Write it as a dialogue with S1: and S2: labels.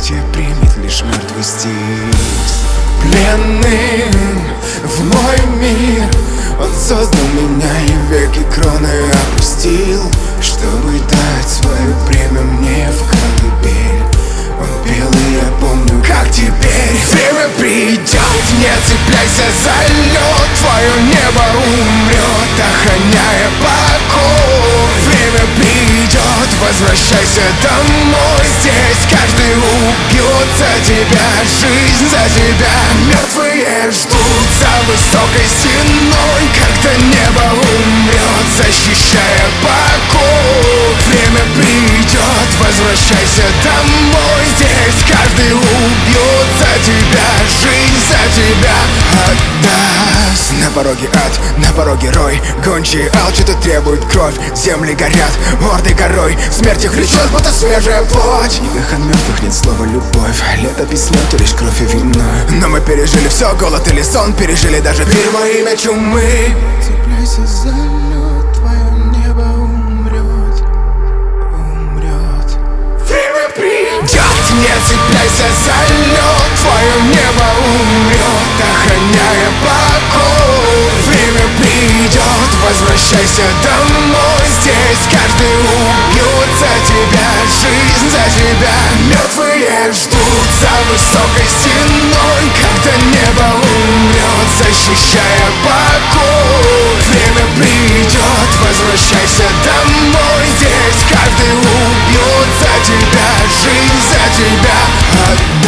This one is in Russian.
S1: тебя примет лишь мертвый стих. Пленным в мой мир он создал меня и веки кроны опустил, чтобы дать свое время мне в колыбель. Он пел, и я помню, как теперь. Время придет, не цепляйся за лед, твое небо умрет, охраняя покой. Время придет, возвращайся домой. Здесь каждый убьет за тебя, жизнь за тебя. Мертвые ждут за высокой стеной, когда небо умрет, защищая покой. Время придет, возвращайся домой. Здесь каждый убьет за тебя, жизнь за тебя отдаст. На пороге ад, на пороге рой, гончие алчат и требуют кровь. Земли горят, орды горой, смерть их влечет, будто свежая плоть. В книгах от мертвых нет слова любовь, летопись лёд, лишь кровь и вино. Но мы пережили все, голод или сон, пережили даже пир во имя чумы. Цепляйся за лед, твое небо умрет, умрет. Время придет, не цепляйся за лед, твое небо умрет, охраняя покой. Время придет, возвращайся домой. Здесь каждый убьет за тебя, жизнь за тебя. Мертвые ждут за высокой стеной, когда небо умрет, защищая покой. Время придет, возвращайся домой. Здесь каждый убьет за тебя, жизнь за тебя отдаст.